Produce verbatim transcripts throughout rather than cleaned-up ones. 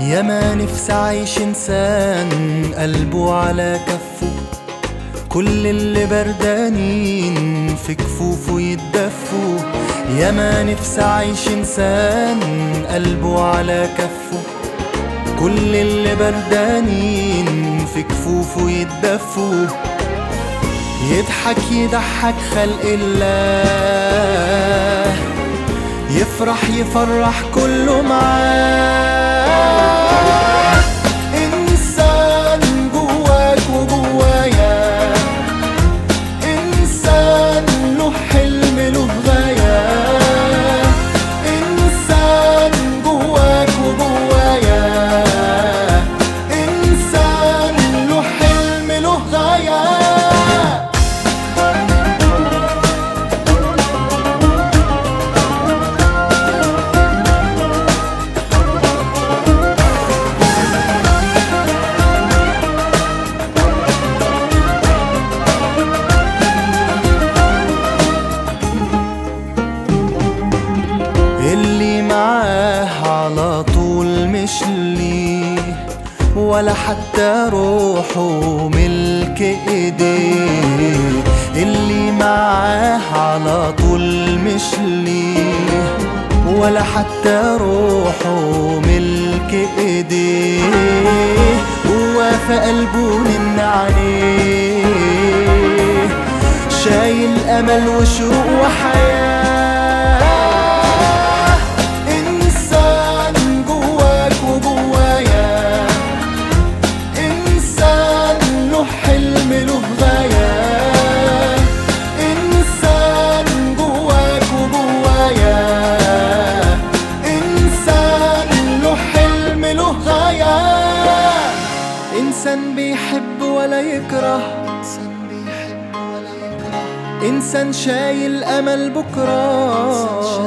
يا ما نفسي أعيش إنسان قلبه على كفه، كل اللي بردانين في كفوفه يتدفوا. يا ما نفسي أعيش إنسان قلبه على كفه، كل اللي بردانين في كفوفه يتدفوا. يضحك يضحك خلق الله، يفرح يفرح كله معاه. إنسان جواك وجوايا، إنسان له حلم له غاية. إنسان جواك وجوايا، إنسان له حلم له غاية. اللي معاه على طول مش ليه، ولا حتى روحه ملك ايديه. اللي معاه على طول مش ليه، ولا حتى روحه ملك ايديه. هو في قلبه من عليه، شايل امل وشوق وحياه. إنسان بيحب ولا يكره، إنسان شايل أمل بكرة،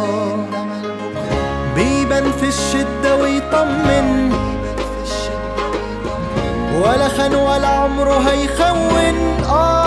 بيبان في الشدة ويطمن، ولا خان ولا عمره هيخون. آه